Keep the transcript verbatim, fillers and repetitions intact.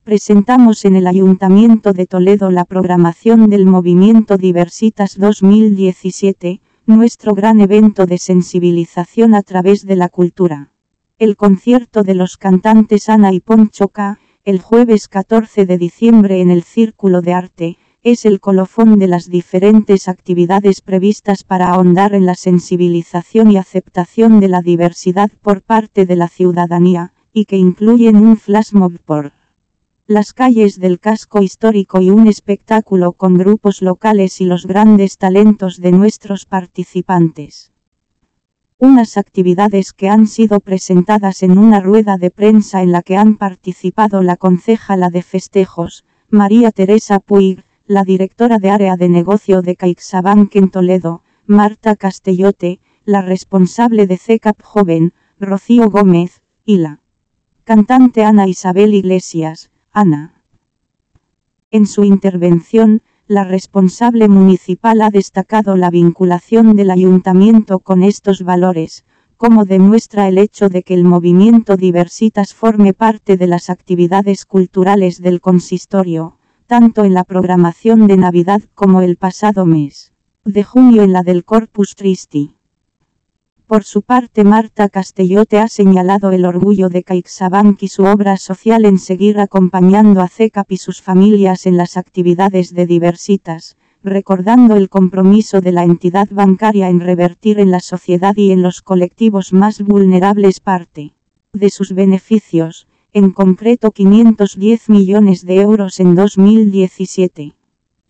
presentamos en el Ayuntamiento de Toledo la programación del Movimiento Diversitas dos mil diecisiete, nuestro gran evento de sensibilización a través de la cultura. El concierto de los cantantes Ana y Poncho K, el jueves catorce de diciembre en el Círculo de Arte, es el colofón de las diferentes actividades previstas para ahondar en la sensibilización y aceptación de la diversidad por parte de la ciudadanía, y que incluyen un flash mob por las calles del casco histórico y un espectáculo con grupos locales y los grandes talentos de nuestros participantes. Unas actividades que han sido presentadas en una rueda de prensa en la que han participado la concejala de festejos, María Teresa Puig, la directora de área de negocio de CaixaBank en Toledo, Marta Castellote, la responsable de C E C A P Joven, Rocío Gómez, y la cantante Ana Isabel Iglesias, Ana. En su intervención, la responsable municipal ha destacado la vinculación del ayuntamiento con estos valores, como demuestra el hecho de que el movimiento Diversitas forme parte de las actividades culturales del consistorio, tanto en la programación de Navidad como el pasado mes de junio en la del Corpus Christi. Por su parte, Marta Castellote ha señalado el orgullo de CaixaBank y su obra social en seguir acompañando a C E C A P y sus familias en las actividades de Diversitas, recordando el compromiso de la entidad bancaria en revertir en la sociedad y en los colectivos más vulnerables parte de sus beneficios, en concreto quinientos diez millones de euros en dos mil diecisiete.